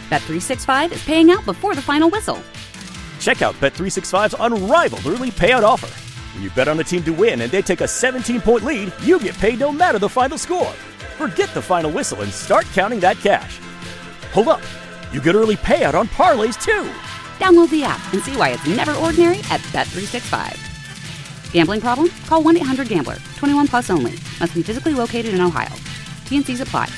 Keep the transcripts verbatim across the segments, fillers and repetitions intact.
Bet three sixty-five is paying out before the final whistle. Check out Bet three sixty-five's unrivaled early payout offer. When you bet on a team to win and they take a seventeen-point lead, you get paid no matter the final score. Forget the final whistle and start counting that cash. Hold up. You get early payout on parlays, too. Download the app and see why it's never ordinary at Bet three sixty-five. Gambling problem? Call one eight hundred gambler. twenty-one plus only. Must be physically located in Ohio. T and Cs apply.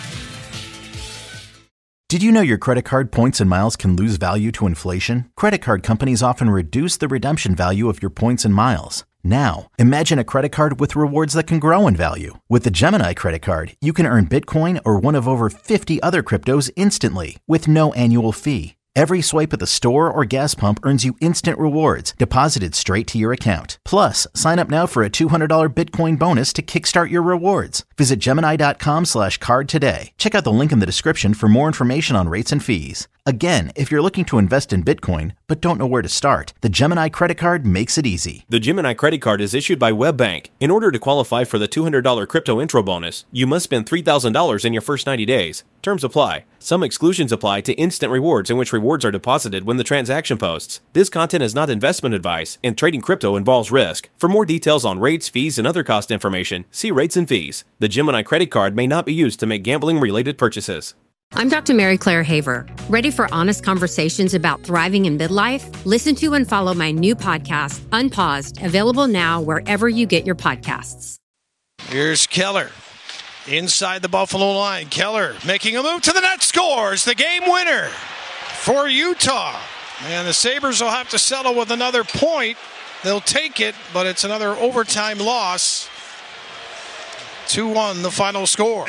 Did you know your credit card points and miles can lose value to inflation? Credit card companies often reduce the redemption value of your points and miles. Now, imagine a credit card with rewards that can grow in value. With the Gemini credit card, you can earn Bitcoin or one of over fifty other cryptos instantly with no annual fee. Every swipe at the store or gas pump earns you instant rewards deposited straight to your account. Plus, sign up now for a two hundred dollars Bitcoin bonus to kickstart your rewards. Visit Gemini.com slash card today. Check out the link in the description for more information on rates and fees. Again, if you're looking to invest in Bitcoin but don't know where to start, the Gemini credit card makes it easy. The Gemini credit card is issued by WebBank. In order to qualify for the two hundred dollars crypto intro bonus, you must spend three thousand dollars in your first ninety days. Terms apply. Some exclusions apply to instant rewards, in which rewards are deposited when the transaction posts. This content is not investment advice, and trading crypto involves risk. For more details on rates, fees, and other cost information, see rates and fees. The Gemini credit card may not be used to make gambling-related purchases. I'm Doctor Mary Claire Haver. Ready for honest conversations about thriving in midlife? Listen to and follow my new podcast, Unpaused, available now wherever you get your podcasts. Here's Keller. Inside the Buffalo line, Keller making a move to the net, scores the game winner for Utah. And the Sabres will have to settle with another point. They'll take it, but it's another overtime loss. two one the final score.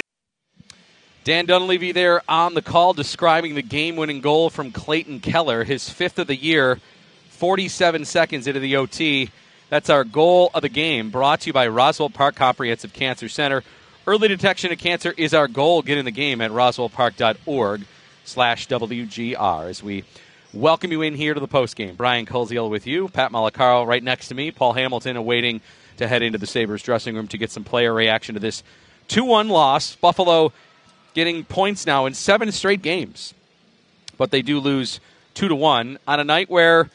Dan Dunleavy there on the call describing the game-winning goal from Clayton Keller, his fifth of the year, forty-seven seconds into the O T. That's our goal of the game, brought to you by Roswell Park Comprehensive Cancer Center. Early detection of cancer is our goal. Get in the game at roswellpark.org slash WGR as we welcome you in here to the postgame. Brian Koziel with you, Pat Malacaro right next to me, Paul Hamilton awaiting to head into the Sabres dressing room to get some player reaction to this two one loss. Buffalo getting points now in seven straight games, but they do lose two to one on a night where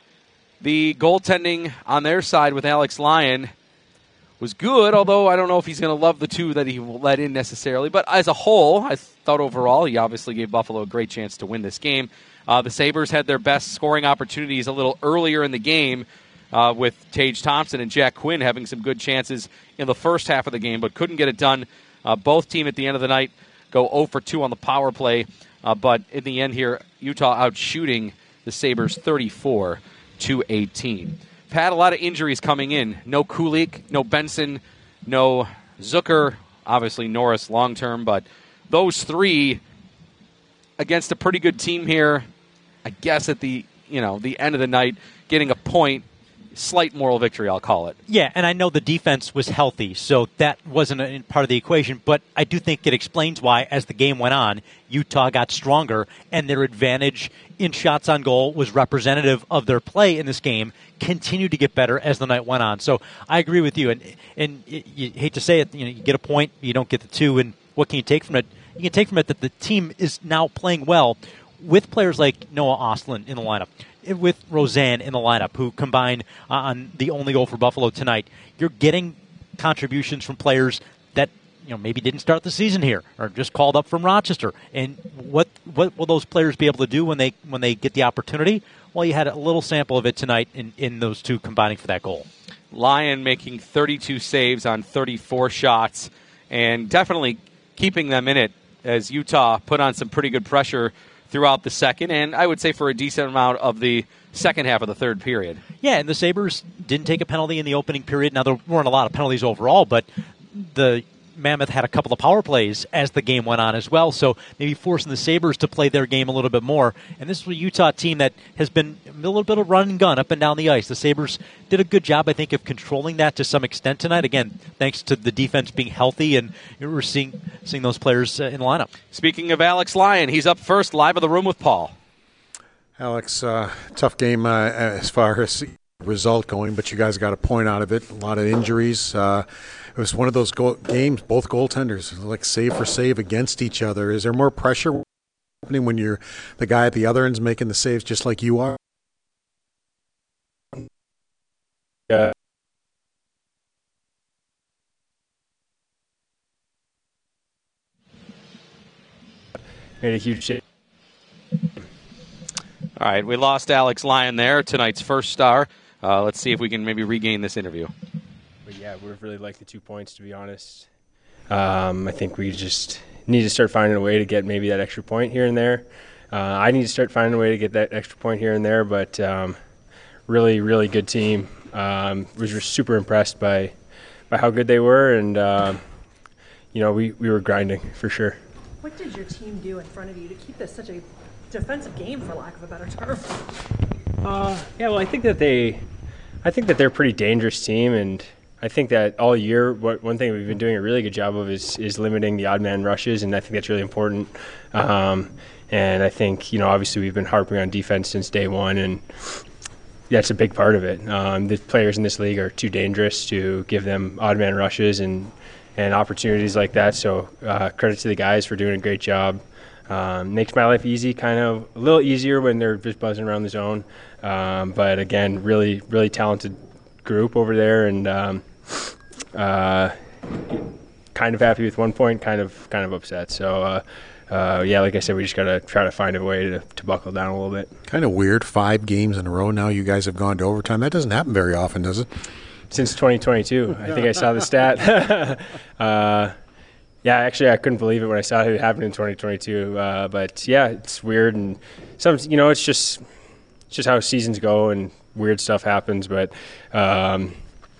the goaltending on their side with Alex Lyon was good, although I don't know if he's going to love the two that he let in necessarily. But as a whole, I thought overall he obviously gave Buffalo a great chance to win this game. Uh, the Sabres had their best scoring opportunities a little earlier in the game uh, with Tage Thompson and Jack Quinn having some good chances in the first half of the game, but couldn't get it done. Uh, both team at the end of the night go zero for two on the power play, uh, but in the end here, Utah out shooting the Sabres thirty-four to eighteen. Had a lot of injuries coming in. No Kulik, no Benson, no Zucker, obviously Norris long-term, but those three against a pretty good team here, I guess at the, you know, the end of the night, getting a point, slight moral victory, I'll call it. Yeah, and I know the defense was healthy, so that wasn't a part of the equation, but I do think it explains why, as the game went on, Utah got stronger, and their advantage in shots on goal was representative of their play in this game, continued to get better as the night went on. So I agree with you, and and you hate to say it, you know, you get a point, you don't get the two, and what can you take from it? You can take from it that the team is now playing well with players like Noah Ostlund in the lineup, with Roseanne in the lineup, who combined on the only goal for Buffalo tonight. You're getting contributions from players that, you know, maybe didn't start the season here or just called up from Rochester. And what what will those players be able to do when they when they get the opportunity? Well, you had a little sample of it tonight in, in those two combining for that goal. Lyon making thirty-two saves on thirty-four shots and definitely keeping them in it as Utah put on some pretty good pressure throughout the second, and I would say for a decent amount of the second half of the third period. Yeah, and the Sabres didn't take a penalty in the opening period. Now, there weren't a lot of penalties overall, but the Mammoth had a couple of power plays as the game went on as well, so maybe forcing the Sabres to play their game a little bit more. And this is a Utah team that has been a little bit of run and gun up and down the ice. The Sabres did a good job, I think, of controlling that to some extent tonight. Again, thanks to the defense being healthy, and we're seeing seeing those players uh, in the lineup. Speaking of Alex Lyon, he's up first, live in the room with Paul. Alex, uh, tough game uh, as far as result going, but you guys got a point out of it. A lot of injuries. Uh, it was one of those goal- games, both goaltenders, like save for save against each other. Is there more pressure when you're the guy at the other end's making the saves just like you are? Yeah. Made a huge shit. All right, we lost Alex Lyon there, tonight's first star. Uh, let's see if we can maybe regain this interview. But yeah, we really like the two points, to be honest. Um, I think we just need to start finding a way to get maybe that extra point here and there. Uh, I need to start finding a way to get that extra point here and there, but um, really, really good team. Um, was just super impressed by by how good they were, and uh, you know, we, we were grinding for sure. What did your team do in front of you to keep this such a defensive game, for lack of a better term? Uh, yeah, well, I think that they, I think that they're a pretty dangerous team, and I think that all year, what, one thing we've been doing a really good job of is is limiting the odd man rushes, and I think that's really important. Um, and I think, you know, obviously we've been harping on defense since day one, and that's a big part of it. Um, the players in this league are too dangerous to give them odd man rushes and and opportunities like that. So uh, credit to the guys for doing a great job. Um, makes my life easy, kind of a little easier when they're just buzzing around the zone. Um, but again, really, really talented group over there, and um, uh, kind of happy with one point, kind of, kind of upset. So. Uh, Uh, yeah, like I said, we just got to try to find a way to, to buckle down a little bit. Kind of weird, five games in a row now you guys have gone to overtime. That doesn't happen very often, does it? Since twenty twenty-two. I think I saw the stat. uh, yeah, actually, I couldn't believe it when I saw it happen in twenty twenty-two. Uh, but, yeah, it's weird. And, some, you know, it's just, it's just how seasons go and weird stuff happens. But, um,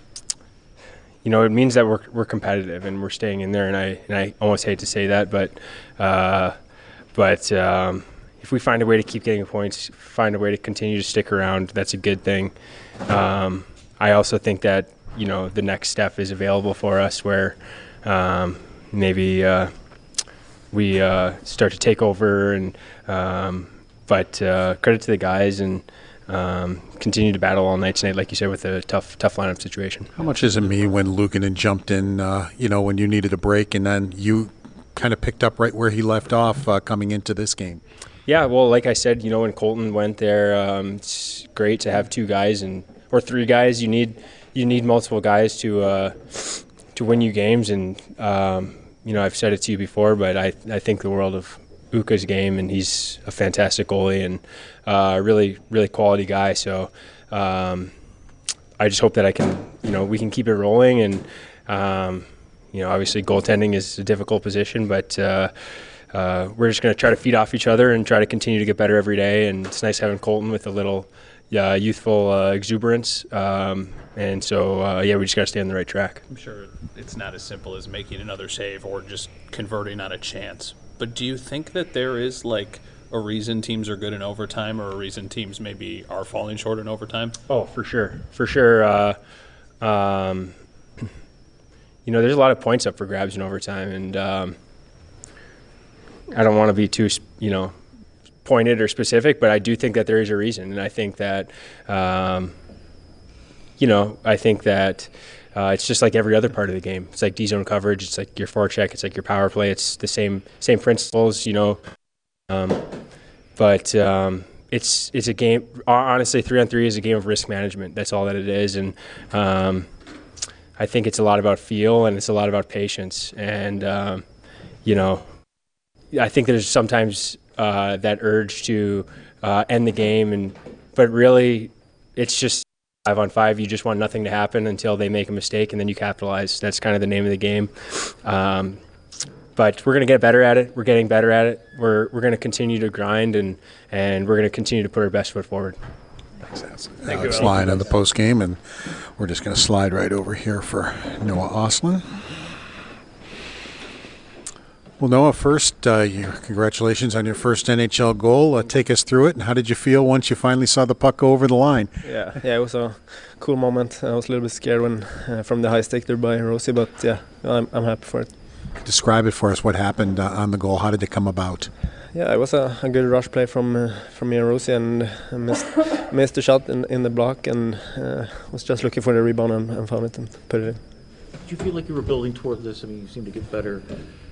you know, it means that we're we're competitive and we're staying in there, and I and I almost hate to say that, but uh, but um, if we find a way to keep getting points, find a way to continue to stick around, that's a good thing. Um, I also think that, you know, the next step is available for us, where um, maybe uh, we uh, start to take over, and um, but uh, credit to the guys, and Um, continue to battle all night tonight, like you said, with a tough, tough lineup situation. How much does it mean when Luukkonen jumped in, uh, you know, when you needed a break, and then you kind of picked up right where he left off uh, coming into this game? Yeah, well, like I said, you know, when Colton went there, um, it's great to have two guys and or three guys. You need you need multiple guys to uh, to win you games, and um, you know, I've said it to you before, but I I think the world of Ukko's game, and he's a fantastic goalie and uh, really, really quality guy. So um, I just hope that I can, you know, we can keep it rolling. And um, you know, obviously goaltending is a difficult position, but uh, uh, we're just going to try to feed off each other and try to continue to get better every day. And it's nice having Colton with a little uh, youthful uh, exuberance. Um, and so, uh, yeah, we just got to stay on the right track. I'm sure it's not as simple as making another save or just converting on a chance. But do you think that there is, like, a reason teams are good in overtime, or a reason teams maybe are falling short in overtime? Oh, for sure. For sure. Uh, um, you know, there's a lot of points up for grabs in overtime, and um, I don't want to be too, you know, pointed or specific, but I do think that there is a reason. And I think that, um, you know, I think that Uh, it's just like every other part of the game. It's like D-zone coverage. It's like your forecheck. It's like your power play. It's the same same principles, you know. Um, but um, it's it's a game. Honestly, three on three is a game of risk management. That's all that it is. And um, I think it's a lot about feel, and it's a lot about patience. And um, you know, I think there's sometimes uh, that urge to uh, end the game, and but really, it's just. Five on five, you just want nothing to happen until they make a mistake, and then you capitalize. That's kind of the name of the game. Um, but we're going to get better at it. We're getting better at it. We're we're going to continue to grind, and and we're going to continue to put our best foot forward. Thanks, Alex. Thank Alex you. Lyon on the post game, and we're just going to slide right over here for Noah Ostlund. Well, Noah, first, uh, your, congratulations on your first N H L goal. Uh, take us through it, and how did you feel once you finally saw the puck go over the line? Yeah, yeah, it was a cool moment. I was a little bit scared when uh, from the high stick there by Rosie, but yeah, I'm I'm happy for it. Describe it for us. What happened uh, on the goal? How did it come about? Yeah, it was a, a good rush play from uh, from me and Rosie, and I missed missed the shot in in the block, and uh, was just looking for the rebound and, and found it and put it in. Did you feel like you were building toward this? I mean, you seemed to get better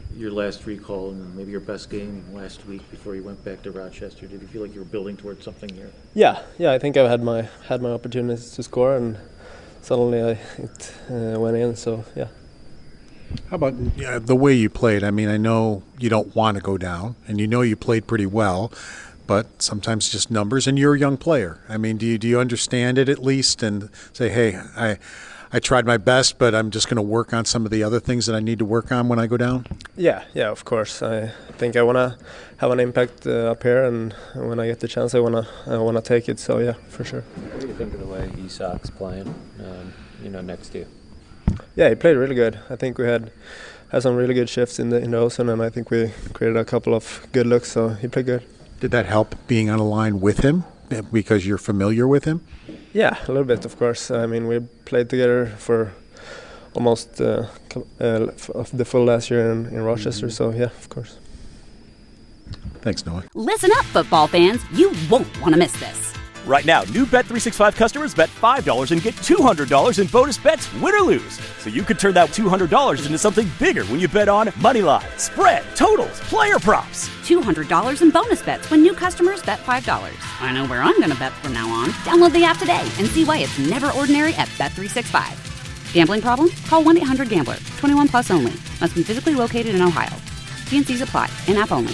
your last recall and maybe your best game last week before you went back to Rochester? Did you feel like you were building towards something here? Yeah, yeah. I think I've had my had my opportunities to score, and suddenly I, it uh, went in. So yeah. How about uh, the way you played? I mean, I know you don't want to go down, and you know you played pretty well, but sometimes just numbers. And you're a young player. I mean, do you do you understand it at least, and say, hey, I. I tried my best, but I'm just going to work on some of the other things that I need to work on when I go down? Yeah, yeah, of course. I think I want to have an impact uh, up here, and when I get the chance, I want to I want to take it. So, yeah, for sure. What do you think of the way Isak's playing, um, you know, next to you? Yeah, he played really good. I think we had had some really good shifts in the in the Ocean, and I think we created a couple of good looks, so he played good. Did that help being on a line with him because you're familiar with him? Yeah, a little bit, of course. I mean, we played together for almost uh, uh, the full last year in, in Rochester, so yeah, of course. Thanks, Noah. Listen up, football fans. You won't want to miss this. Right now, new Bet three sixty-five customers bet five dollars and get two hundred dollars in bonus bets, win or lose. So you could turn that two hundred dollars into something bigger when you bet on money line, spread, totals, player props. two hundred dollars in bonus bets when new customers bet five dollars. I know where I'm going to bet from now on. Download the app today and see why it's never ordinary at Bet three sixty-five. Gambling problem? Call one eight hundred gambler. twenty-one plus only. Must be physically located in Ohio. T and C's apply. In-app only.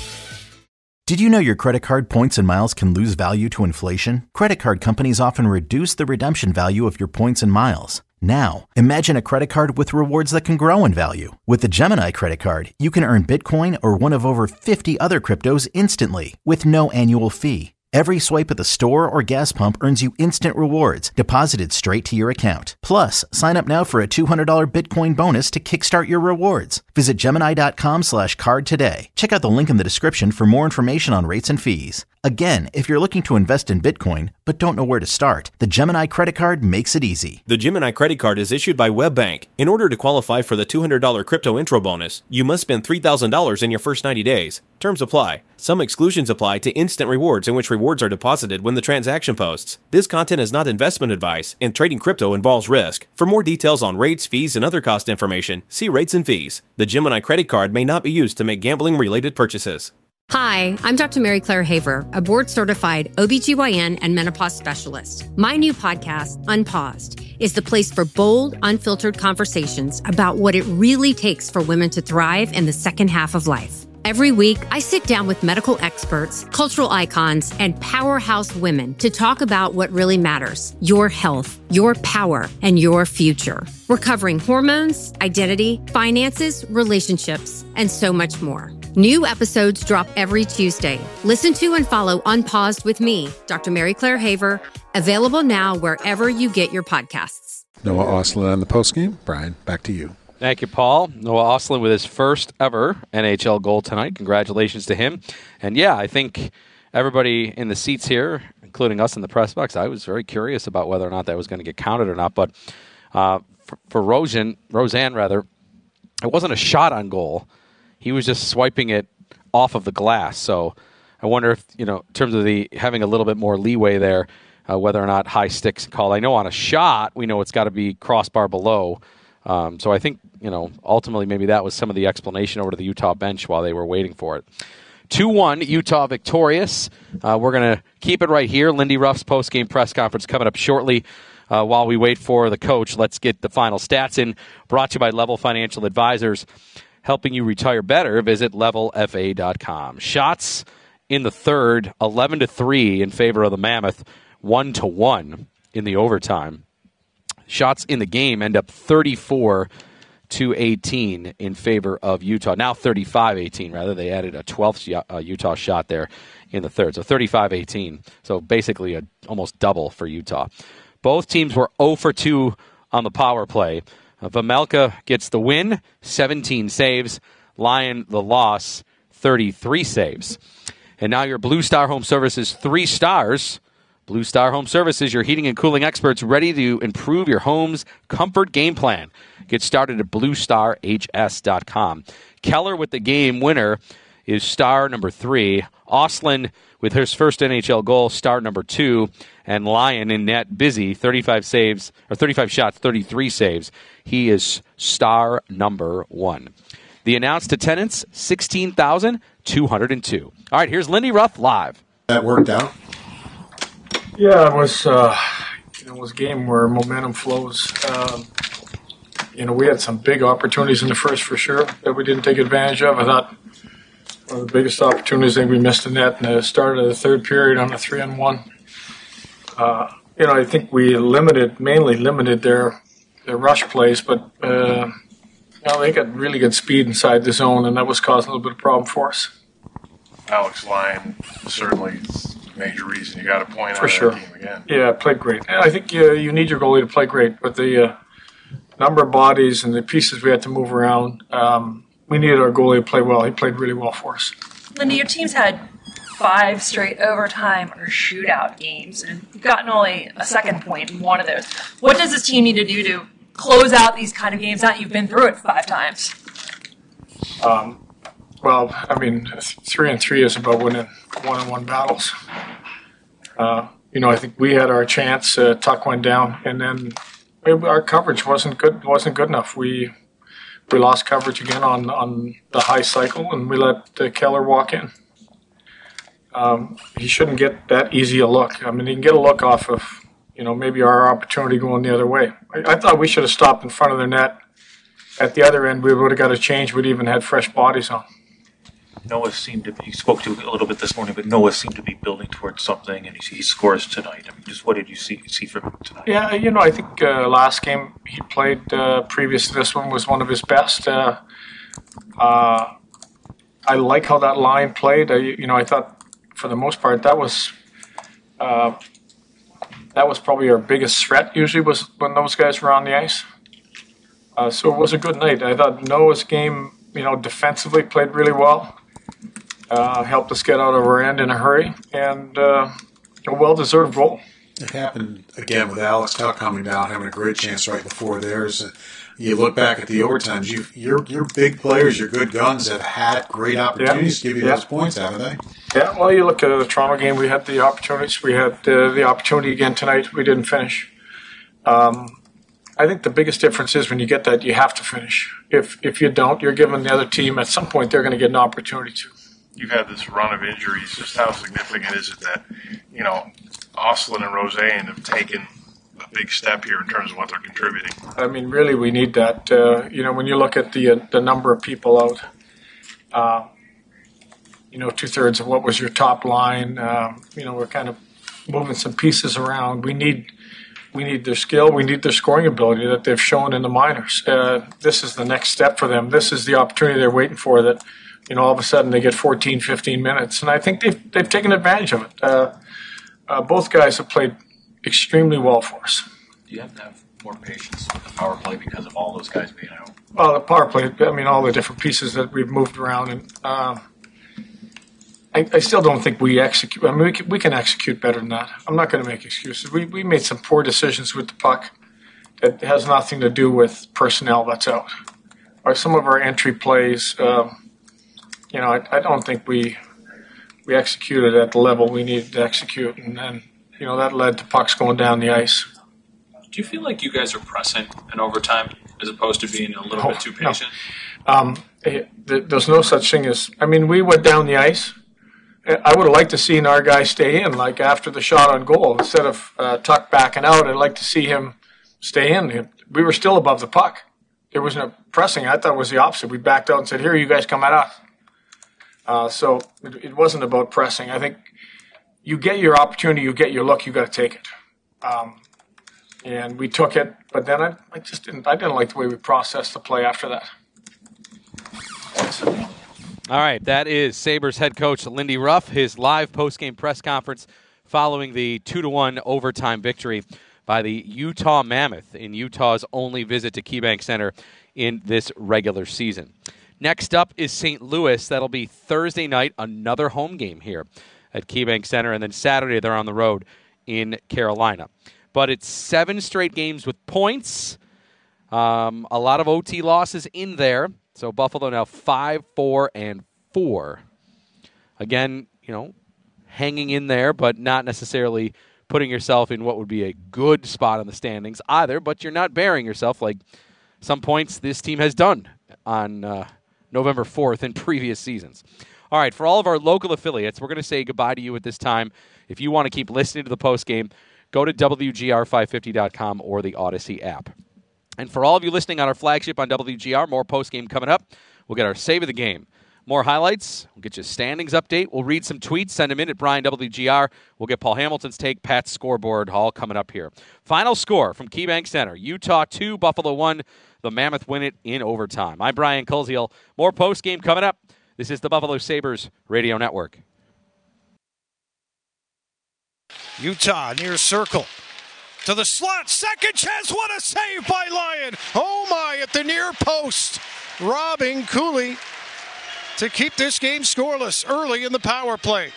Did you know your credit card points and miles can lose value to inflation? Credit card companies often reduce the redemption value of your points and miles. Now, imagine a credit card with rewards that can grow in value. With the Gemini credit card, you can earn Bitcoin or one of over fifty other cryptos instantly with no annual fee. Every swipe at the store or gas pump earns you instant rewards deposited straight to your account. Plus, sign up now for a two hundred dollars Bitcoin bonus to kickstart your rewards. Visit Gemini.com slash card today. Check out the link in the description for more information on rates and fees. Again, if you're looking to invest in Bitcoin but don't know where to start, the Gemini credit card makes it easy. The Gemini credit card is issued by WebBank. In order to qualify for the two hundred dollars crypto intro bonus, you must spend three thousand dollars in your first ninety days. Terms apply. Some exclusions apply to instant rewards, in which rewards are deposited when the transaction posts. This content is not investment advice, and trading crypto involves risk. For more details on rates, fees, and other cost information, see rates and fees. The Gemini credit card may not be used to make gambling-related purchases. Hi, I'm Doctor Mary Claire Haver, a board-certified O B G Y N and menopause specialist. My new podcast, Unpaused, is the place for bold, unfiltered conversations about what it really takes for women to thrive in the second half of life. Every week, I sit down with medical experts, cultural icons, and powerhouse women to talk about what really matters: your health, your power, and your future. We're covering hormones, identity, finances, relationships, and so much more. New episodes drop every Tuesday. Listen to and follow Unpaused with me, Doctor Mary Claire Haver, available now wherever you get your podcasts. Noah Ostlund on the postgame. Brian, back to you. Thank you, Paul. Noah Ostlund with his first ever N H L goal tonight. Congratulations to him. And yeah, I think everybody in the seats here, including us in the press box, I was very curious about whether or not that was going to get counted or not. But uh, for, for Rosen, Roseanne, rather, it wasn't a shot on goal. He was just swiping it off of the glass. So I wonder if, you know, in terms of the having a little bit more leeway there, uh, whether or not high sticks called. I know on a shot, we know it's got to be crossbar below. Um, so I think, you know, ultimately maybe that was some of the explanation over to the Utah bench while they were waiting for it. two one, Utah victorious. Uh, we're going to keep it right here. Lindy Ruff's post-game press conference coming up shortly. Uh, while we wait for the coach, let's get the final stats in. Brought to you by Level Financial Advisors. Helping you retire better, visit level f a dot com. Shots in the third, eleven to three in favor of the Mammoth, one to one in the overtime. Shots in the game end up thirty-four to eighteen in favor of Utah. Now thirty-five eighteen, rather. They added a twelfth uh, Utah shot there in the third. So thirty-five eighteen. So basically a almost double for Utah. Both teams were zero for two on the power play. Uh, Vejmelka gets the win, seventeen saves. Lyon, the loss, thirty-three saves. And now your Blue Star Home Services three stars. Blue Star Home Services, your heating and cooling experts, ready to improve your home's comfort game plan. Get started at blue star h s dot com. Keller with the game winner is star number three. Ostlund with his first N H L goal, star number two. And Lyon in net, busy, thirty-five saves, or thirty-five shots, thirty-three saves. He is star number one. The announced attendance, sixteen thousand two hundred two. All right, here's Lindy Ruff live. That worked out? Yeah, it was, uh, you know, it was a game where momentum flows. Um, you know, we had some big opportunities in the first for sure that we didn't take advantage of. I thought one of the biggest opportunities, I think we missed the net in the start of the third period on a three on one. Uh, you know, I think we limited, mainly limited their their rush plays, but uh, you know, they got really good speed inside the zone, and that was causing a little bit of problem for us. Alex Lyon certainly a major reason you got a point For out sure. of that game again. Yeah, played great. And I think uh, you need your goalie to play great, but the uh, number of bodies and the pieces we had to move around, um, we needed our goalie to play well. He played really well for us. Lindy, your team's had five straight overtime or shootout games, and you've gotten only a second point in one of those. What does this team need to do to close out these kind of games? Now you've been through it five times. Um, well, I mean, three and three is about winning one-on-one battles. Uh, you know, I think we had our chance. Uh, Tuck went down, and then maybe our coverage wasn't good. wasn't good enough. We we lost coverage again on on the high cycle, and we let uh, Keller walk in. Um, he shouldn't get that easy a look. I mean, he can get a look off of, you know, maybe our opportunity going the other way. I, I thought we should have stopped in front of their net. At the other end, we would have got a change. We'd even had fresh bodies on. Noah seemed to be, you spoke to a little bit this morning, but Noah seemed to be building towards something, and he, he scores tonight. I mean, just what did you see see from him tonight? Yeah, you know, I think uh, last game he played uh, previous to this one was one of his best. Uh, uh, I like how that line played. I, you know, I thought for the most part that was uh, that was probably our biggest threat. Usually was when those guys were on the ice. Uh, so it was a good night. I thought Noah's game, you know, defensively played really well. Uh, helped us get out of our end in a hurry, and uh, a well-deserved goal. It happened again with Alex Tuck coming down, having a great chance right before theirs. You look back at the overtimes, you, your your big players, your good guns have had great opportunities to give you yeah. those points, haven't they? Yeah, well, you look at the Toronto game, we had the opportunities. We had uh, the opportunity again tonight. We didn't finish. Um, I think the biggest difference is when you get that, you have to finish. If if you don't, you're giving the other team, at some point, they're going to get an opportunity to. You've had this run of injuries. Just how significant is it that, you know, Oslin and Roseanne have taken a big step here in terms of what they're contributing? I mean, really, we need that. Uh, you know, when you look at the uh, the number of people out, uh, you know, two-thirds of what was your top line, um, you know, we're kind of moving some pieces around. We need we need their skill. We need their scoring ability that they've shown in the minors. Uh, this is the next step for them. This is the opportunity they're waiting for, that, you know, all of a sudden they get fourteen, fifteen minutes. And I think they've, they've taken advantage of it. Uh, uh, both guys have played extremely well for us. Do you have to have more patience with the power play because of all those guys being out? Well, the power play, I mean, all the different pieces that we've moved around. And uh, I, I still don't think we execute. I mean, we can, we can execute better than that. I'm not going to make excuses. We, we made some poor decisions with the puck that has nothing to do with personnel that's out. Or some of our entry plays, uh, you know, I, I don't think we we executed at the level we needed to execute, and then, you know, that led to pucks going down the ice. Do you feel like you guys are pressing in overtime as opposed to being a little No, bit too patient? No. Um, it, there's no such thing as, I mean, we went down the ice. I would have liked to seen our guy stay in, like after the shot on goal. Instead of uh, Tuck backing out, I'd like to see him stay in. We were still above the puck. There was no pressing. I thought it was the opposite. We backed out and said, here, you guys come at us. Uh, so it, it wasn't about pressing. I think you get your opportunity, you get your look, you got to take it. Um, and we took it, but then I, I just didn't. I didn't like the way we processed the play after that. All right, that is Sabres head coach Lindy Ruff, his live postgame press conference following the two to one overtime victory by the Utah Mammoth in Utah's only visit to KeyBank Center in this regular season. Next up is Saint Louis. That'll be Thursday night, another home game here at KeyBank Center, and then Saturday they're on the road in Carolina. But it's seven straight games with points, um, a lot of O T losses in there. So Buffalo now five, four, and four. Again, you know, hanging in there, but not necessarily putting yourself in what would be a good spot in the standings either. But you're not burying yourself like some points this team has done on uh, November fourth in previous seasons. All right, for all of our local affiliates, we're going to say goodbye to you at this time. If you want to keep listening to the postgame, go to W G R five fifty dot com or the Odyssey app. And for all of you listening on our flagship on W G R, more postgame coming up. We'll get our save of the game. More highlights. We'll get you a standings update. We'll read some tweets. Send them in at Brian W G R. We'll get Paul Hamilton's take, Pat's scoreboard, all coming up here. Final score from KeyBank Center. Utah two, Buffalo one. The Mammoth win it in overtime. I'm Brian Koziel. More postgame coming up. This is the Buffalo Sabres Radio Network. Utah near circle. To the slot. Second chance. What a save by Lyon. Oh, my, at the near post. Robbing Cooley to keep this game scoreless early in the power play.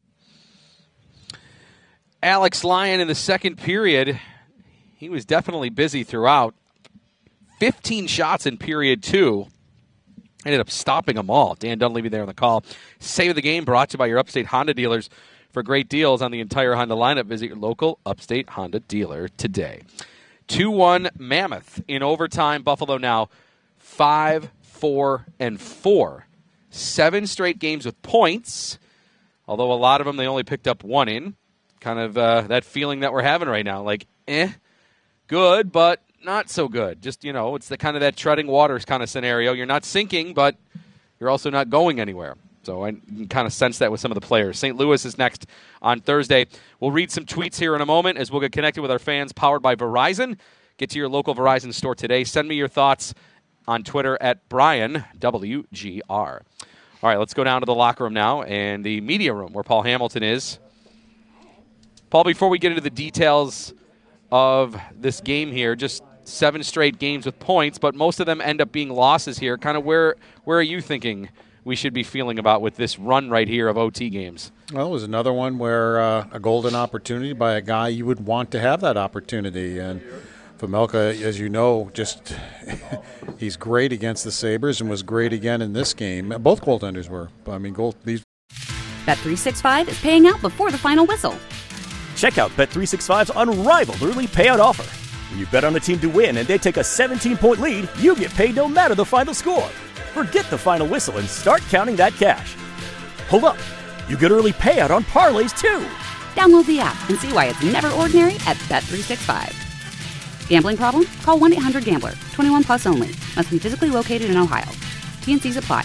Alex Lyon in the second period. He was definitely busy throughout. fifteen shots in period two. Ended up stopping them all. Dan Dunleavy there on the call. Save of the game brought to you by your Upstate Honda dealers. For great deals on the entire Honda lineup, visit your local Upstate Honda dealer today. two one Mammoth in overtime. Buffalo now five, four, and four. Seven straight games with points, although a lot of them they only picked up one in. Kind of uh, that feeling that we're having right now. Like, eh, good, but not so good. Just, you know, it's the kind of that treading waters kind of scenario. You're not sinking, but you're also not going anywhere. So I can kind of sense that with some of the players. Saint Louis is next on Thursday. We'll read some tweets here in a moment as we'll get connected with our fans, powered by Verizon. Get to your local Verizon store today. Send me your thoughts on Twitter at Brian W G R. All right, let's go down to the locker room now and the media room where Paul Hamilton is. Paul, before we get into the details of this game here, just seven straight games with points, but most of them end up being losses here. Kind of where where are you thinking we should be feeling about with this run right here of O T games? Well, it was another one where uh, a golden opportunity by a guy you would want to have that opportunity. And Vejmelka, as you know, just he's great against the Sabres and was great again in this game. Both goaltenders were. I mean, goal, these. Bet three sixty-five is paying out before the final whistle. Check out Bet three sixty-five's unrivaled early payout offer. When you bet on a team to win and they take a seventeen-point lead, you get paid no matter the final score. Forget the final whistle and start counting that cash. Hold up. You get early payout on parlays, too. Download the app and see why it's never ordinary at Bet three sixty-five. Gambling problem? Call one eight hundred gambler. twenty-one plus only. Must be physically located in Ohio. T N Cs apply.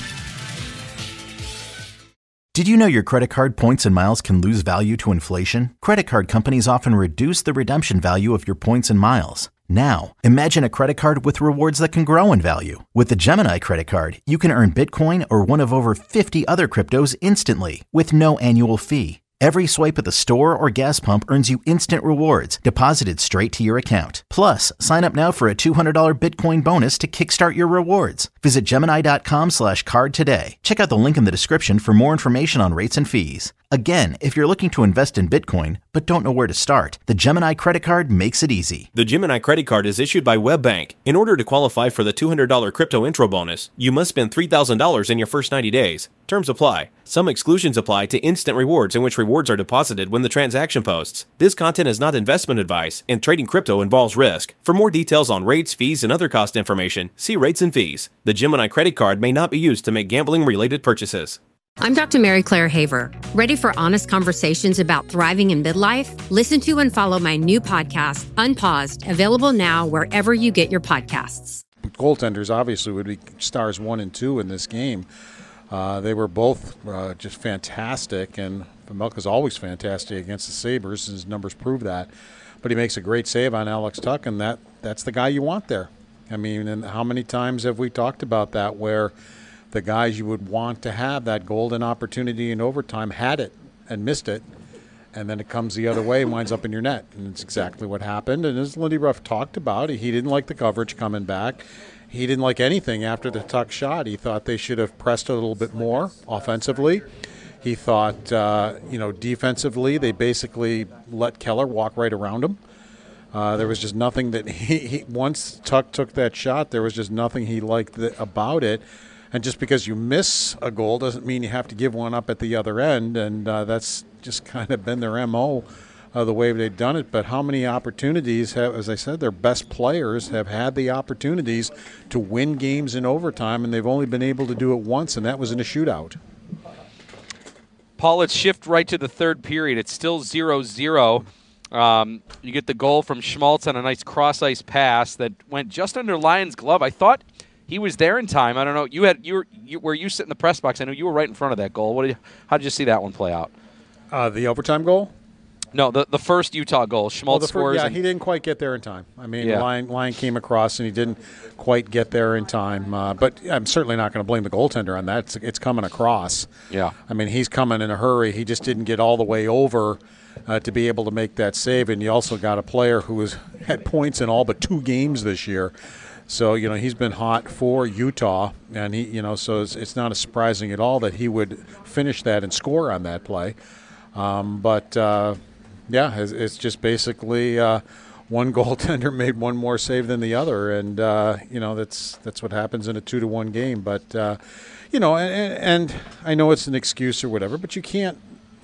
Did you know your credit card points and miles can lose value to inflation? Credit card companies often reduce the redemption value of your points and miles. Now, imagine a credit card with rewards that can grow in value. With the Gemini credit card, you can earn Bitcoin or one of over fifty other cryptos instantly with no annual fee. Every swipe at the store or gas pump earns you instant rewards deposited straight to your account. Plus, sign up now for a two hundred dollars Bitcoin bonus to kickstart your rewards. Visit Gemini.com slash card today. Check out the link in the description for more information on rates and fees. Again, if you're looking to invest in Bitcoin but don't know where to start, the Gemini credit card makes it easy. The Gemini credit card is issued by WebBank. In order to qualify for the two hundred dollars crypto intro bonus, you must spend three thousand dollars in your first ninety days. Terms apply. Some exclusions apply to instant rewards, in which rewards are deposited when the transaction posts. This content is not investment advice, and trading crypto involves risk. For more details on rates, fees, and other cost information, see rates and fees. The Gemini credit card may not be used to make gambling-related purchases. I'm Doctor Mary Claire Haver. Ready for honest conversations about thriving in midlife? Listen to and follow my new podcast, Unpaused, available now wherever you get your podcasts. Goaltenders obviously would be stars one and two in this game. Uh, they were both uh, just fantastic, and Vejmelka's always fantastic against the Sabres. His numbers prove that. But he makes a great save on Alex Tuch, and that, that's the guy you want there. I mean, and how many times have we talked about that where the guys you would want to have that golden opportunity in overtime had it and missed it, and then it comes the other way and winds up in your net. And it's exactly what happened. And as Lindy Ruff talked about, he didn't like the coverage coming back. He didn't like anything after the Tuch shot. He thought they should have pressed a little bit more offensively. He thought, uh, you know, defensively, they basically let Keller walk right around him. Uh, there was just nothing that he, he – once Tuch took that shot, there was just nothing he liked the, about it. And just because you miss a goal doesn't mean you have to give one up at the other end, and uh, that's just kind of been their M O uh, the way they've done it, but how many opportunities have, as I said, their best players have had the opportunities to win games in overtime, and they've only been able to do it once, and that was in a shootout. Paul, let's shift right to the third period. It's still zero zero. Um, you get the goal from Schmaltz on a nice cross-ice pass that went just under Lyon's glove. I thought he was there in time. I don't know. You had you were you, where you sit in the press box. I know you were right in front of that goal. What did you, how did you see that one play out? Uh, the overtime goal? No, the the first Utah goal. Schmaltz well, scores. First, yeah, and, he didn't quite get there in time. I mean, yeah. Lyon, Lyon came across and he didn't quite get there in time. Uh, but I'm certainly not going to blame the goaltender on that. It's, it's coming across. Yeah. I mean, he's coming in a hurry. He just didn't get all the way over uh, to be able to make that save. And you also got a player who has had points in all but two games this year. So, you know, he's been hot for Utah, and he, you know, so it's, it's not surprising at all that he would finish that and score on that play. Um, but, uh, yeah, it's, it's just basically uh, one goaltender made one more save than the other, and, uh, you know, that's that's what happens in a two to one game. But, uh, you know, and, and I know it's an excuse or whatever, but you can't.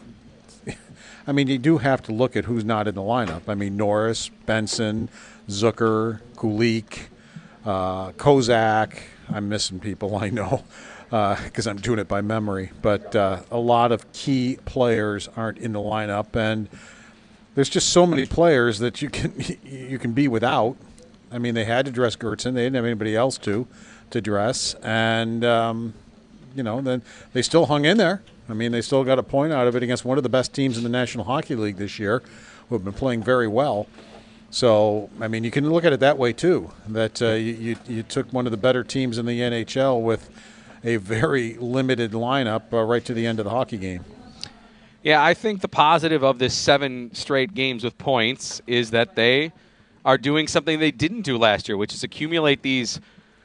I mean, you do have to look at who's not in the lineup. I mean, Norris, Benson, Zucker, Kulik. Uh, Kozak, I'm missing people, I know, because uh, I'm doing it by memory. But uh, a lot of key players aren't in the lineup, and there's just so many players that you can you can be without. I mean, they had to dress Gertzen; they didn't have anybody else to to dress, and um, you know, then they still hung in there. I mean, they still got a point out of it against one of the best teams in the National Hockey League this year, who have been playing very well. So, I mean, you can look at it that way, too, that uh, you, you you took one of the better teams in the N H L with a very limited lineup uh, right to the end of the hockey game. Yeah, I think the positive of this seven straight games with points is that they are doing something they didn't do last year, which is accumulate these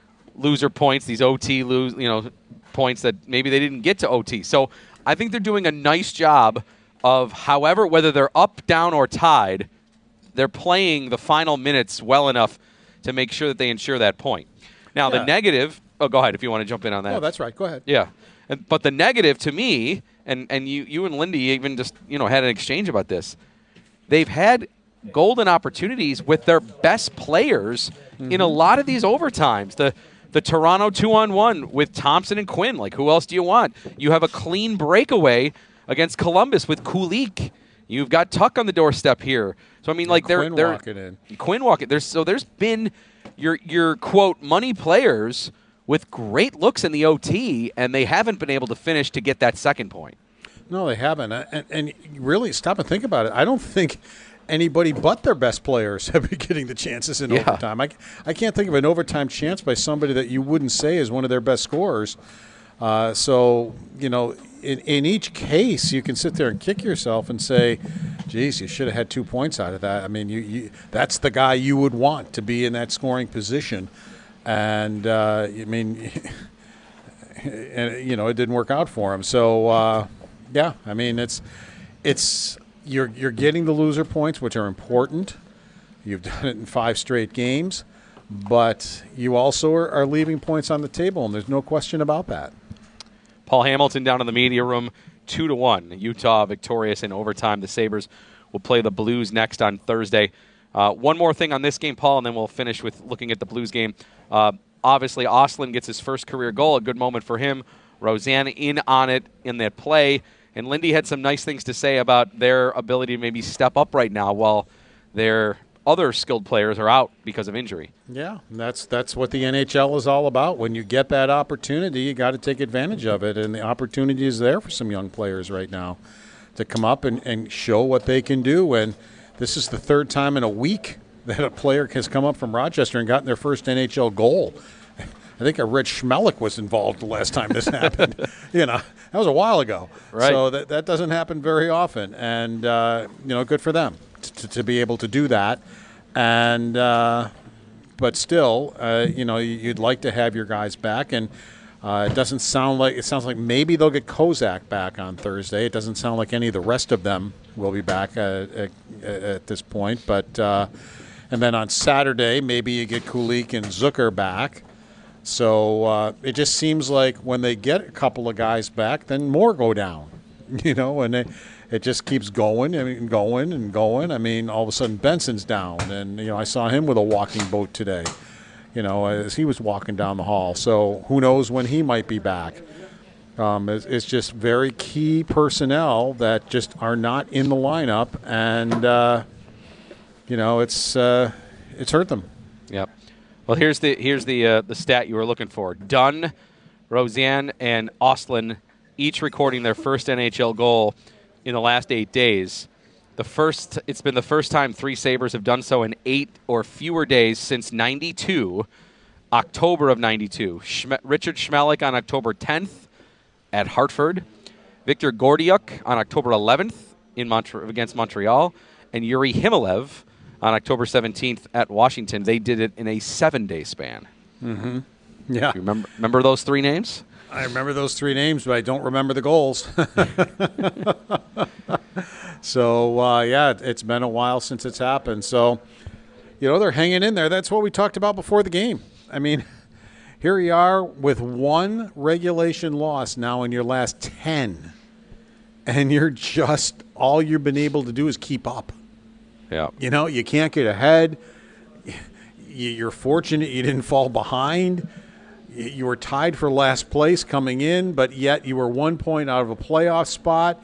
loser points, these O T lose, you know, points that maybe they didn't get to O T. So I think they're doing a nice job of, however, whether they're up, down, or tied, they're playing the final minutes well enough to make sure that they ensure that point. Now, yeah. the negative – oh, go ahead if you want to jump in on that. Oh, that's right. Go ahead. Yeah. And, but the negative to me, and, and you, you and Lindy even just you know had an exchange about this, they've had golden opportunities with their best players mm-hmm. in a lot of these overtimes. The the Toronto two-on-one with Thompson and Quinn. Like, who else do you want? You have a clean breakaway against Columbus with Kulik. You've got Tuck on the doorstep here. So I mean, like they're Quinn they're walking in. Quinn walking. There's so there's been your your quote money players with great looks in the O T, and they haven't been able to finish to get that second point. No, they haven't. And, and really, stop and think about it. I don't think anybody but their best players have been getting the chances in Yeah. overtime. I, I can't think of an overtime chance by somebody that you wouldn't say is one of their best scorers. Uh, so, you know, in, in each case, you can sit there and kick yourself and say, geez, you should have had two points out of that. I mean, you, you that's the guy you would want to be in that scoring position. And, uh, I mean, and, you know, it didn't work out for him. So, uh, yeah, I mean, it's it's you're you're getting the loser points, which are important. You've done it in five straight games. But you also are, are leaving points on the table, and there's no question about that. Paul Hamilton down in the media room, two to one. Utah victorious in overtime. The Sabres will play the Blues next on Thursday. Uh, one more thing on this game, Paul, and then we'll finish with looking at the Blues game. Uh, obviously, Ostlund gets his first career goal, a good moment for him. Roseanne in on it in that play. And Lindy had some nice things to say about their ability to maybe step up right now while their other skilled players are out because of injury. Yeah, that's that's what the N H L is all about. When you get that opportunity, you got to take advantage of it, and the opportunity is there for some young players right now to come up and, and show what they can do. And this is the third time in a week that a player has come up from Rochester and gotten their first N H L goal. I think I read Schmelik was involved the last time this happened. You know, that was a while ago. Right. So that that doesn't happen very often, and uh, you know, good for them to, to be able to do that. And uh, but still, uh, you know, you'd like to have your guys back, and uh, it doesn't sound like it sounds like maybe they'll get Kozak back on Thursday. It doesn't sound like any of the rest of them will be back at, at, at this point. But uh, and then on Saturday, maybe you get Kulik and Zucker back. So uh, it just seems like when they get a couple of guys back, then more go down, you know, and they, it just keeps going I mean, going and going. I mean, all of a sudden Benson's down, and you know I saw him with a walking boat today, you know, as he was walking down the hall. So who knows when he might be back. Um, it's, it's just very key personnel that just are not in the lineup, and uh, you know it's uh, it's hurt them. Yep. Well, here's the here's the uh, the stat you were looking for. Dunn, Roseanne, and Ostlin each recording their first N H L goal in the last eight days. The first, it's been the first time three Sabres have done so in eight or fewer days since ninety-two, October of ninety-two. Schm- Richard Schmelik on October tenth at Hartford. Victor Gordiuk on October eleventh in Mont- against Montreal. And Yuri Himalev on October seventeenth at Washington. They did it in a seven-day span. Mm-hmm. Yeah. You remember, remember those three names? I remember those three names, but I don't remember the goals. So, uh, yeah, it's been a while since it's happened. So, you know, they're hanging in there. That's what we talked about before the game. I mean, here you are with one regulation loss now in your last ten, and you're just, all you've been able to do is keep up. Yeah. You know, you can't get ahead. You're fortunate you didn't fall behind. You were tied for last place coming in, but yet you were one point out of a playoff spot.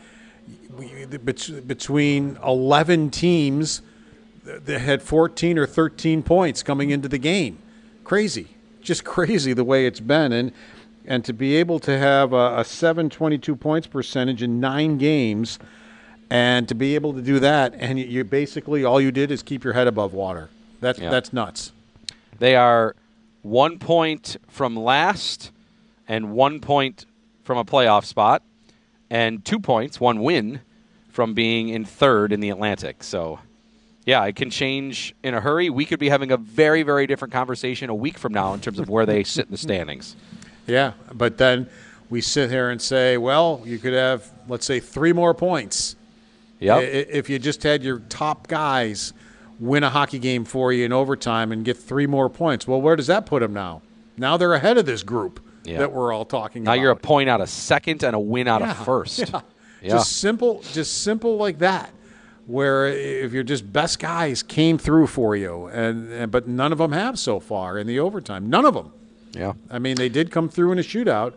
Between eleven teams that had fourteen or thirteen points coming into the game. Crazy. Just crazy the way it's been. And and to be able to have a, a seven twenty-two points percentage in nine games, and to be able to do that, and you, you basically all you did is keep your head above water. That's Yeah. that's nuts. They are one point from last and one point from a playoff spot and two points, one win, from being in third in the Atlantic. So, yeah, it can change in a hurry. We could be having a very, very different conversation a week from now in terms of where they sit in the standings. Yeah, but then we sit here and say, well, you could have, let's say, three more points. Yep. I- If you just had your top guys win a hockey game for you in overtime and get three more points. Well, where does that put them now? Now they're ahead of this group Yeah. that we're all talking Now about. you're a point out of second and a win out Yeah, of first. yeah. Yeah. Just simple, just simple like that. Where if your just best guys came through for you, and, and but none of them have so far in the overtime. None of them. Yeah. I mean, they did come through in a shootout,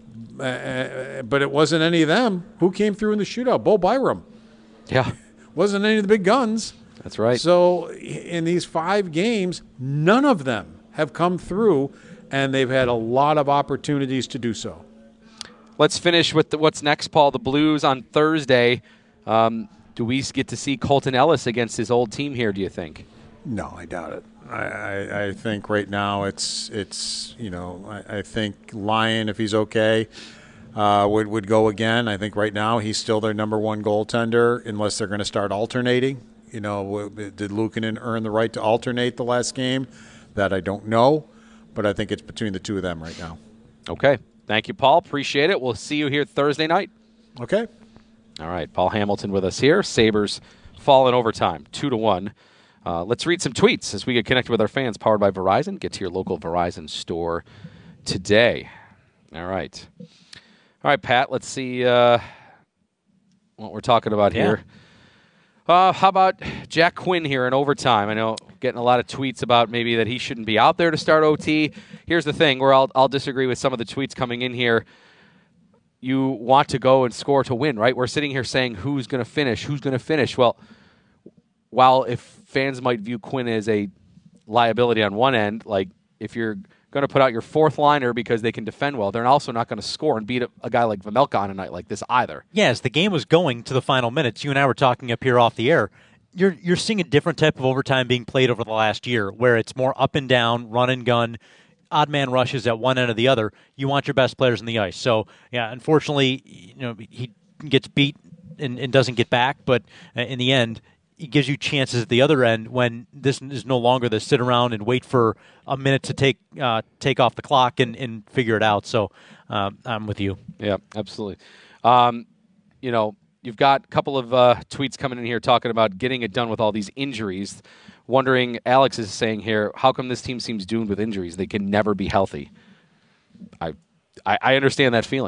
uh, but it wasn't any of them. Who came through in the shootout? Bo Byram. Yeah. Wasn't any of the big guns. That's right. So in these five games, none of them have come through, and they've had a lot of opportunities to do so. Let's finish with the, what's next, Paul. The Blues on Thursday. Um, do we get to see Colton Ellis against his old team here, do you think? No, I doubt it. I, I, I think right now it's, it's you know, I, I think Lyon, if he's okay, uh, would, would go again. I think right now he's still their number one goaltender unless they're going to start alternating. You know, did Luukkonen earn the right to alternate the last game? That I don't know, but I think it's between the two of them right now. Okay. Thank you, Paul. Appreciate it. We'll see you here Thursday night. Okay. All right. Paul Hamilton with us here. Sabres fall in overtime, two to one. Uh, let's read some tweets as we get connected with our fans. Powered by Verizon. Get to your local Verizon store today. All right. All right, Pat. Let's see uh, what we're talking about Yeah. here. Uh, how about Jack Quinn here in overtime? I know getting a lot of tweets about maybe that he shouldn't be out there to start O T. Here's the thing, where I'll, I'll disagree with some of the tweets coming in here. You want to go and score to win, right? We're sitting here saying who's going to finish, who's going to finish. Well, while if fans might view Quinn as a liability on one end, like if you're going to put out your fourth liner because they can defend well, they're also not going to score and beat a, a guy like Vejmelka on a night like this either. Yeah, as the game was going to the final minutes, you and I were talking up here off the air, you're you're seeing a different type of overtime being played over the last year, where it's more up and down, run and gun, odd man rushes at one end or the other. You want your best players on the ice. So, yeah, unfortunately, you know, he gets beat and, and doesn't get back, but in the end, it gives you chances at the other end when this is no longer the sit around and wait for a minute to take uh, take off the clock and, and figure it out. So um, I'm with you. Yeah, absolutely. Um, you know, you've got a couple of uh, tweets coming in here talking about getting it done with all these injuries. Wondering, Alex is saying here, how come this team seems doomed with injuries? They can never be healthy. I, I, I understand that feeling.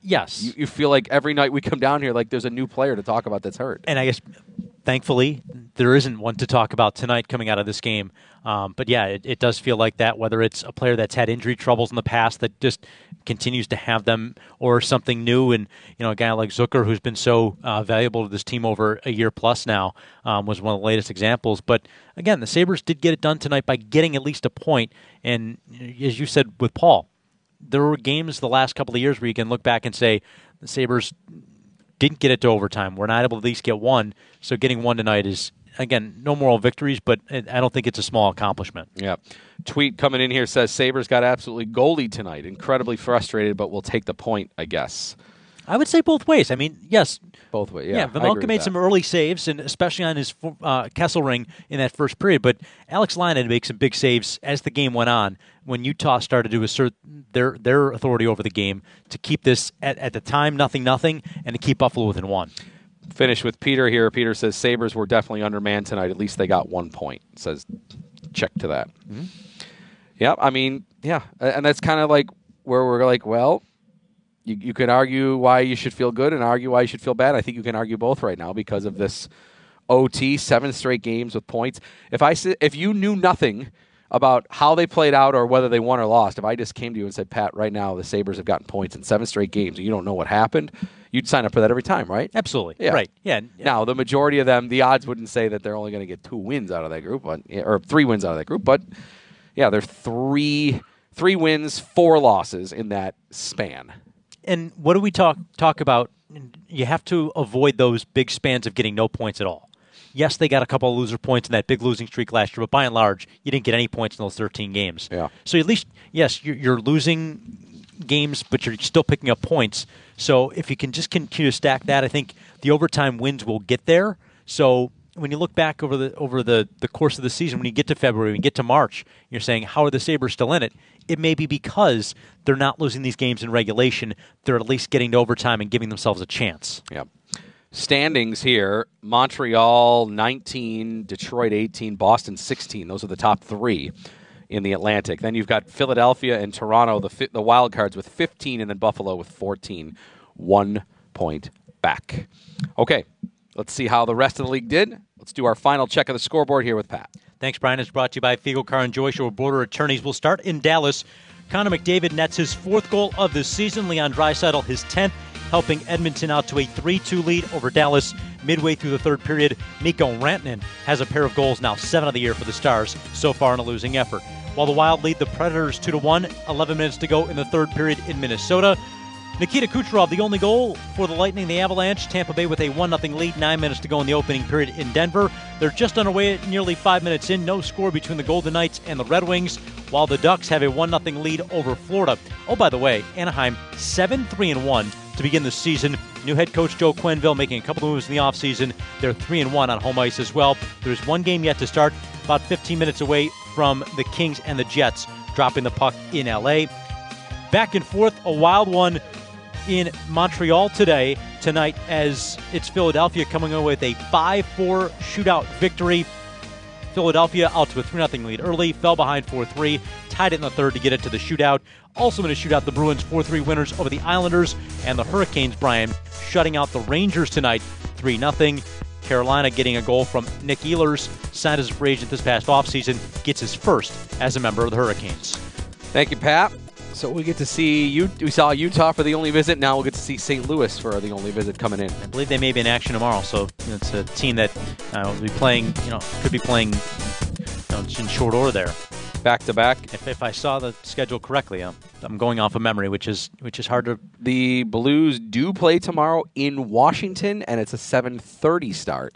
Yes. You, you feel like every night we come down here, like there's a new player to talk about that's hurt. And I guess, thankfully, there isn't one to talk about tonight coming out of this game. Um, but yeah, it, it does feel like that, whether it's a player that's had injury troubles in the past that just continues to have them, or something new. And, you know, a guy like Zucker, who's been so uh, valuable to this team over a year plus now, um, was one of the latest examples. But again, the Sabres did get it done tonight by getting at least a point. And as you said with Paul, there were games the last couple of years where you can look back and say the Sabres didn't get it to overtime. We're not able to at least get one. So getting one tonight is, again, no moral victories, but I don't think it's a small accomplishment. Yeah. Tweet coming in here says, Sabres got absolutely goalied tonight. Incredibly frustrated, but we'll take the point, I guess. I would say both ways. I mean, yes. Both ways, yeah. Yeah, Vejmelka made some early saves, and especially on his uh, Kessel ring in that first period. But Alex Lyon had to make some big saves as the game went on when Utah started to assert their their authority over the game to keep this, at, at the time, nothing nothing, and to keep Buffalo within one. Finish with Peter here. Peter says, Sabres were definitely undermanned tonight. At least they got one point. Says, check to that. Mm-hmm. Yeah, I mean, yeah. And that's kind of like where we're like, well, You, you can argue why you should feel good and argue why you should feel bad. I think you can argue both right now because of this O T, seven straight games with points. If I if you knew nothing about how they played out or whether they won or lost, if I just came to you and said, Pat, right now the Sabres have gotten points in seven straight games and you don't know what happened, you'd sign up for that every time, right? Absolutely. Yeah. Right. Yeah. yeah. Now, the majority of them, the odds wouldn't say that they're only going to get two wins out of that group, but, or three wins out of that group, but yeah, they're three three wins, four losses in that span. And what do we talk talk about? You have to avoid those big spans of getting no points at all. Yes, they got a couple of loser points in that big losing streak last year, but by and large, you didn't get any points in those thirteen games. Yeah. So at least, yes, you're, you're losing games, but you're still picking up points. So if you can just continue to stack that, I think the overtime wins will get there. So when you look back over the over the, the course of the season, when you get to February, when you get to March, you're saying, how are the Sabres still in it? It may be because they're not losing these games in regulation. They're at least getting to overtime and giving themselves a chance. Yep. Standings here, Montreal nineteen, Detroit eighteen, Boston sixteen. Those are the top three in the Atlantic. Then you've got Philadelphia and Toronto, the fi- the wild cards with fifteen, and then Buffalo with fourteen. One point back. Okay, let's see how the rest of the league did. Let's do our final check of the scoreboard here with Pat. Thanks, Brian. It's brought to you by Fiegel Car and Joy Show Border Attorneys. We'll start in Dallas. Connor McDavid nets his fourth goal of the season. Leon Draisaitl his tenth, helping Edmonton out to a three two lead over Dallas midway through the third period. Mikko Rantanen has a pair of goals, now seven of the year for the Stars, so far in a losing effort. While the Wild lead the Predators two to one, eleven minutes to go in the third period in Minnesota. Nikita Kucherov, the only goal for the Lightning and the Avalanche. Tampa Bay with a one nothing lead, nine minutes to go in the opening period in Denver. They're just underway at nearly five minutes in. No score between the Golden Knights and the Red Wings, while the Ducks have a one nothing lead over Florida. Oh, by the way, Anaheim seven three and one to begin the season. New head coach Joe Quenneville making a couple of moves in the offseason. They're three and one on home ice as well. There's one game yet to start, about fifteen minutes away from the Kings and the Jets dropping the puck in L A. Back and forth, a wild one in Montreal today, tonight, as it's Philadelphia coming away with a five four shootout victory. Philadelphia out to a three nothing lead early, fell behind four three, tied it in the third to get it to the shootout. Also in a shootout, the Bruins four three winners over the Islanders, and the Hurricanes, Brian, shutting out the Rangers tonight three nothing. Carolina getting a goal from Nick Ehlers, signed as a free agent this past offseason, gets his first as a member of the Hurricanes. Thank you, Pat. So we get to see you. We saw Utah for the only visit. Now we'll get to see Saint Louis for the only visit coming in. I believe they may be in action tomorrow. So it's a team that uh, will be playing. You know, could be playing you know, in short order there, back to back. If, if I saw the schedule correctly, I'm, I'm going off of memory, which is which is hard to. The Blues do play tomorrow in Washington, and it's a seven thirty start.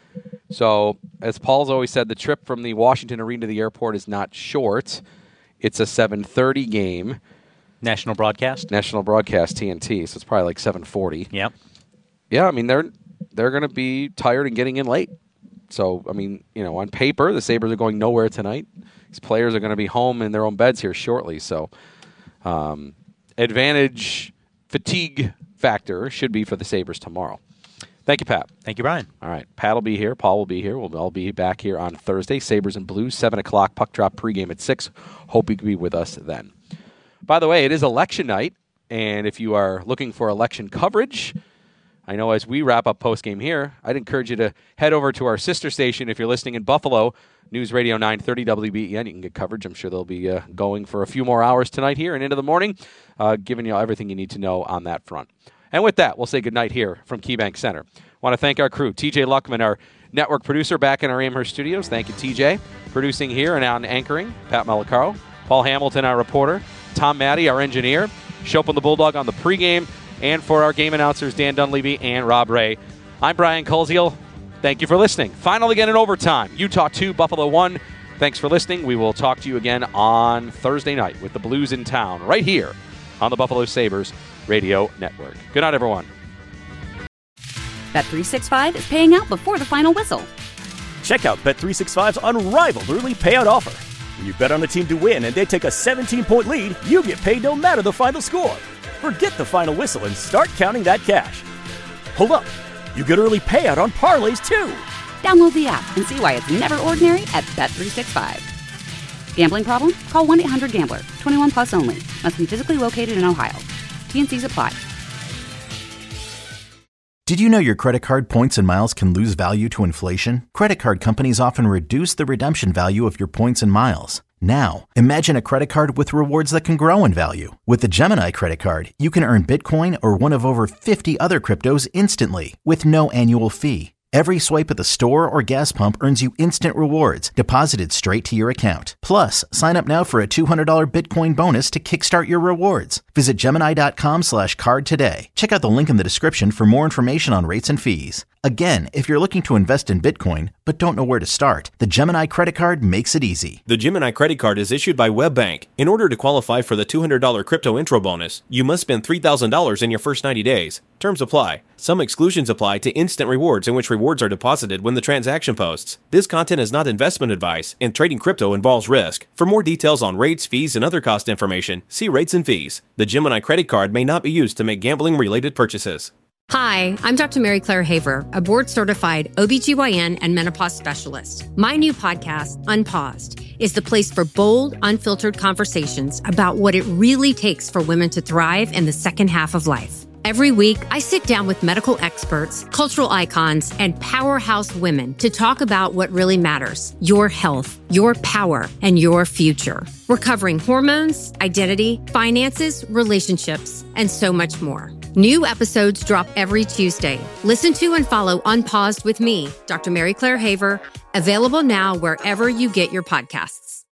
So as Paul's always said, the trip from the Washington arena to the airport is not short. It's a seven thirty game. National broadcast? National broadcast, T N T, so it's probably like seven forty. Yep. Yeah, I mean, they're they're going to be tired and getting in late. So, I mean, you know, on paper, the Sabres are going nowhere tonight. These players are going to be home in their own beds here shortly. So, um, advantage fatigue factor should be for the Sabres tomorrow. Thank you, Pat. Thank you, Brian. All right. Pat will be here. Paul will be here. We'll all be back here on Thursday. Sabres and Blues, seven o'clock, puck drop pregame at six. Hope you can be with us then. By the way, it is election night And if you are looking for election coverage, I know as we wrap up post-game here, I'd encourage you to head over to our sister station if you're listening in Buffalo, News Radio nine thirty W B E N. You can get coverage. I'm sure they'll be uh, going for a few more hours tonight here and into the morning, uh, giving you everything you need to know on that front. And with that, we'll say goodnight here from KeyBank Center. Want to thank our crew, T J Luckman, our network producer back in our Amherst studios. Thank you, T J. Producing here and on anchoring, Pat Malacaro. Paul Hamilton, our reporter. Tom Maddie, our engineer. Shopin the Bulldog on the pregame. And for our game announcers, Dan Dunleavy and Rob Ray. I'm Brian Koziel. Thank you for listening. Final again in overtime. Utah two, Buffalo one. Thanks for listening. We will talk to you again on Thursday night with the Blues in town right here on the Buffalo Sabres Radio Network. Good night, everyone. Bet three sixty-five is paying out before the final whistle. Check out Bet three sixty-five's unrivaled early payout offer. When you bet on a team to win and they take a seventeen-point lead, you get paid no matter the final score. Forget the final whistle and start counting that cash. Hold up. You get early payout on parlays, too. Download the app and see why it's never ordinary at Bet three sixty-five. Gambling problem? Call one eight hundred gambler. twenty-one plus only. Must be physically located in Ohio. T and C's apply. Did you know your credit card points and miles can lose value to inflation? Credit card companies often reduce the redemption value of your points and miles. Now, imagine a credit card with rewards that can grow in value. With the Gemini credit card, you can earn Bitcoin or one of over fifty other cryptos instantly with no annual fee. Every swipe at the store or gas pump earns you instant rewards deposited straight to your account. Plus, sign up now for a two hundred dollars Bitcoin bonus to kickstart your rewards. Visit Gemini.com slash card today. Check out the link in the description for more information on rates and fees. Again, if you're looking to invest in Bitcoin but don't know where to start, the Gemini credit card makes it easy. The Gemini credit card is issued by WebBank. In order to qualify for the two hundred dollars crypto intro bonus, you must spend three thousand dollars in your first ninety days. Terms apply. Some exclusions apply to instant rewards, in which rewards are deposited when the transaction posts. This content is not investment advice, and trading crypto involves risk. For more details on rates, fees, and other cost information, see rates and fees. The Gemini credit card may not be used to make gambling-related purchases. Hi, I'm Doctor Mary Claire Haver, a board-certified O B G Y N and menopause specialist. My new podcast, Unpaused, is the place for bold, unfiltered conversations about what it really takes for women to thrive in the second half of life. Every week, I sit down with medical experts, cultural icons, and powerhouse women to talk about what really matters: your health, your power, and your future. We're covering hormones, identity, finances, relationships, and so much more. New episodes drop every Tuesday. Listen to and follow Unpaused with me, Doctor Mary Claire Haver, available now wherever you get your podcasts.